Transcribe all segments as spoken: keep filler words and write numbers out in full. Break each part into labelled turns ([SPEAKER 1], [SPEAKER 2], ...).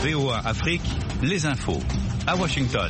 [SPEAKER 1] V O A Afrique, les infos à Washington.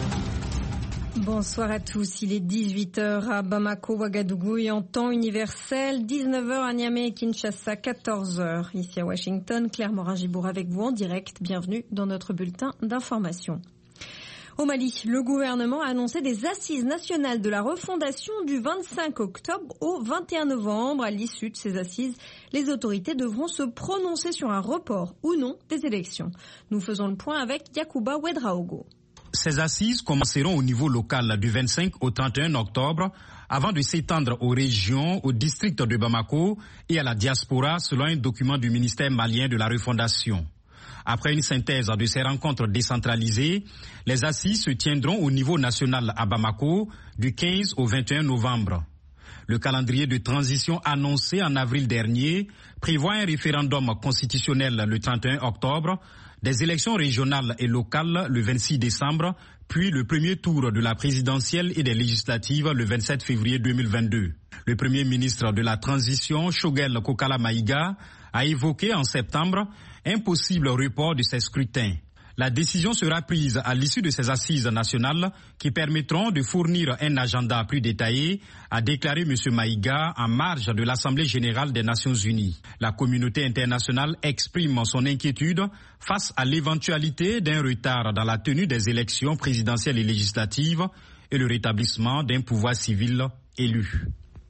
[SPEAKER 2] Bonsoir à tous, il est dix-huit heures à Bamako, Ouagadougou et en temps universel, dix-neuf heures à Niamey et Kinshasa, quatorze heures. Ici à Washington, Claire Morin-Gibour avec vous en direct. Bienvenue dans notre bulletin d'information. Au Mali, le gouvernement a annoncé des assises nationales de la refondation du vingt-cinq octobre au vingt et un novembre. À l'issue de ces assises, les autorités devront se prononcer sur un report ou non des élections. Nous faisons le point avec Yacouba Ouedraogo.
[SPEAKER 3] Ces assises commenceront au niveau local du vingt-cinq au trente et un octobre avant de s'étendre aux régions, aux districts de Bamako et à la diaspora selon un document du ministère malien de la refondation. Après une synthèse de ces rencontres décentralisées, les assises se tiendront au niveau national à Bamako du quinze au vingt et un novembre. Le calendrier de transition annoncé en avril dernier prévoit un référendum constitutionnel le trente et un octobre, des élections régionales et locales le vingt-six décembre, puis le premier tour de la présidentielle et des législatives le vingt-sept février deux mille vingt-deux. Le premier ministre de la transition, Shogel Kokala Maïga, a évoqué en septembre un possible report de ces scrutins. La décision sera prise à l'issue de ces assises nationales qui permettront de fournir un agenda plus détaillé, a déclaré M. Maïga en marge de l'Assemblée générale des Nations unies. La communauté internationale exprime son inquiétude face à l'éventualité d'un retard dans la tenue des élections présidentielles et législatives et le rétablissement d'un pouvoir civil élu.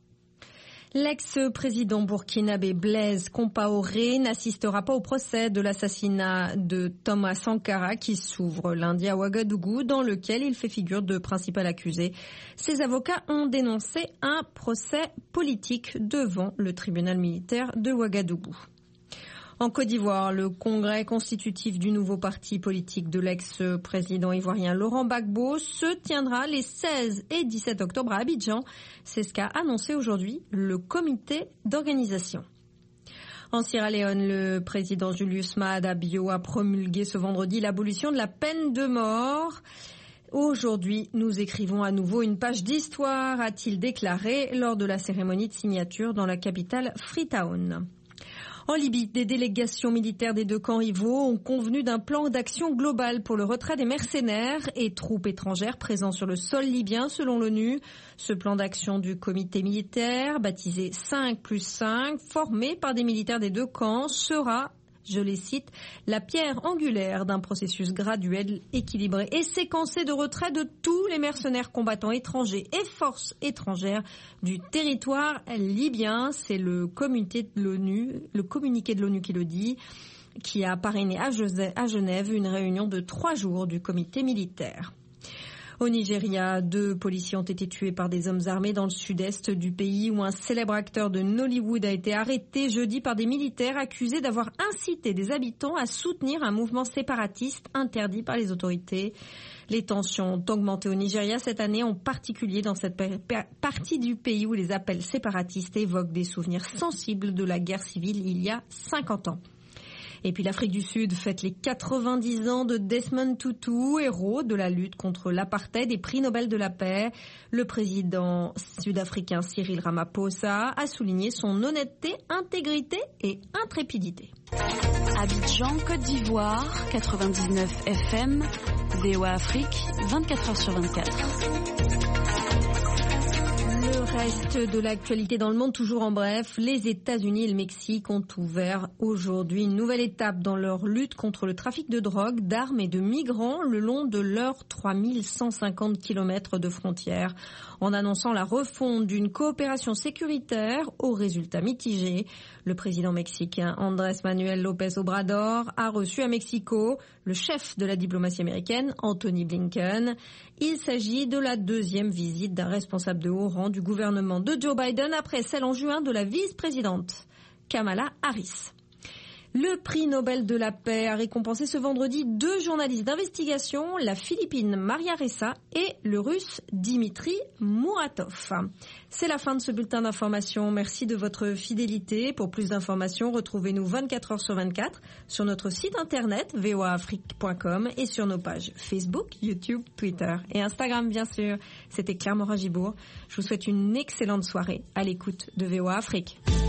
[SPEAKER 2] L'ex-président burkinabé Blaise Compaoré n'assistera pas au procès de l'assassinat de Thomas Sankara qui s'ouvre lundi à Ouagadougou, dans lequel il fait figure de principal accusé. Ses avocats ont dénoncé un procès politique devant le tribunal militaire de Ouagadougou. En Côte d'Ivoire, le congrès constitutif du nouveau parti politique de l'ex-président ivoirien Laurent Gbagbo se tiendra les seize et dix-sept octobre à Abidjan. C'est ce qu'a annoncé aujourd'hui le comité d'organisation. En Sierra Leone, le président Julius Maada Bio a promulgué ce vendredi l'abolition de la peine de mort. Aujourd'hui, nous écrivons à nouveau une page d'histoire, a-t-il déclaré lors de la cérémonie de signature dans la capitale Freetown. En Libye, des délégations militaires des deux camps rivaux ont convenu d'un plan d'action global pour le retrait des mercenaires et troupes étrangères présents sur le sol libyen selon l'ONU. Ce plan d'action du comité militaire, baptisé cinq plus cinq, formé par des militaires des deux camps, sera, je les cite, la pierre angulaire d'un processus graduel, équilibré et séquencé de retrait de tous les mercenaires combattants étrangers et forces étrangères du territoire libyen. C'est le comité de l'ONU, le communiqué de l'ONU qui le dit, qui a parrainé à Genève une réunion de trois jours du comité militaire. Au Nigeria, deux policiers ont été tués par des hommes armés dans le sud-est du pays où un célèbre acteur de Nollywood a été arrêté jeudi par des militaires accusés d'avoir incité des habitants à soutenir un mouvement séparatiste interdit par les autorités. Les tensions ont augmenté au Nigeria cette année, en particulier dans cette partie du pays où les appels séparatistes évoquent des souvenirs sensibles de la guerre civile il y a cinquante ans. Et puis l'Afrique du Sud fête les quatre-vingt-dix ans de Desmond Tutu, héros de la lutte contre l'apartheid et prix Nobel de la paix. Le président sud-africain Cyril Ramaphosa a souligné son honnêteté, intégrité et intrépidité.
[SPEAKER 4] Abidjan, Côte d'Ivoire, quatre-vingt-dix-neuf F M, V O A Afrique, vingt-quatre heures sur vingt-quatre.
[SPEAKER 2] Le reste de l'actualité dans le monde, toujours en bref, les États-Unis et le Mexique ont ouvert aujourd'hui une nouvelle étape dans leur lutte contre le trafic de drogue, d'armes et de migrants le long de leurs trois mille cent cinquante kilomètres de frontières, en annonçant la refonte d'une coopération sécuritaire aux résultats mitigés. Le président mexicain Andrés Manuel López Obrador a reçu à Mexico le chef de la diplomatie américaine, Anthony Blinken. Il s'agit de la deuxième visite d'un responsable de haut rang du gouvernement de Joe Biden après celle en juin de la vice-présidente Kamala Harris. Le prix Nobel de la paix a récompensé ce vendredi deux journalistes d'investigation, la Philippine Maria Ressa et le Russe Dimitri Muratov. C'est la fin de ce bulletin d'information. Merci de votre fidélité. Pour plus d'informations, retrouvez-nous vingt-quatre heures sur vingt-quatre sur notre site internet v o a afrique point com et sur nos pages Facebook, YouTube, Twitter et Instagram, bien sûr. C'était Claire Morin-Gibour. Je vous souhaite une excellente soirée à l'écoute de V O A Afrique.